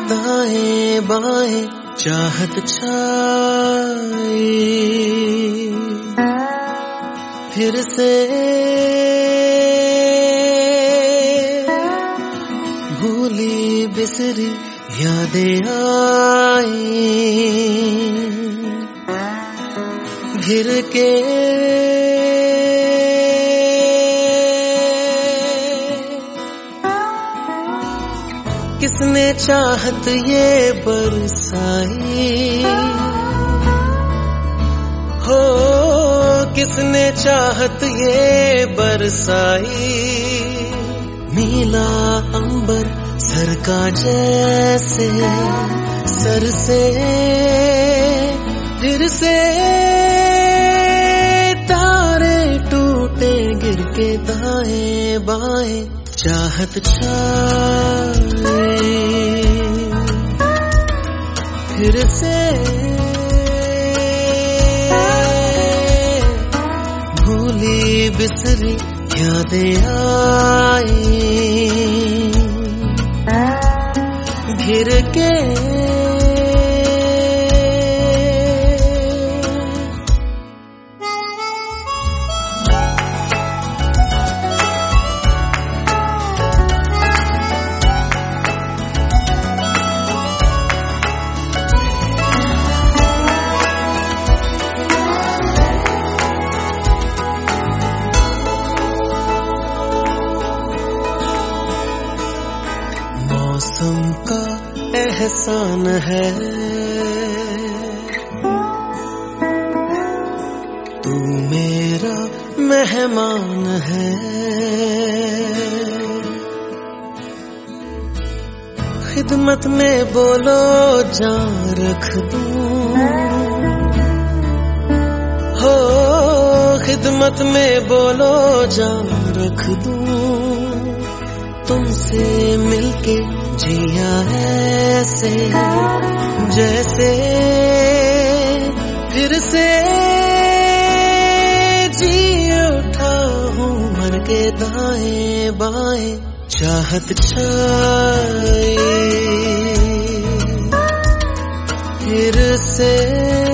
दाएं बाएं चाहत छाई, फिर से भूली बिसरी यादें आई, घिर के किसने चाहत ये बरसाई हो, किसने चाहत ये बरसाई। नीला अंबर सर का जैसे सर से फिर से तारे टूटे गिर के दाएं बाएं चाहत छाए, फिर से भूली बिसरी यादें आई, घिर के मौसम का एहसान है, तू मेरा मेहमान है। खिदमत में बोलो जान रख दूं हो, खिदमत में बोलो जान रख दूं। तुमसे मिलके जिया ऐसे जैसे फिर से जी उठा हूँ मर के दाएं बाएं चाहत छाई, फिर से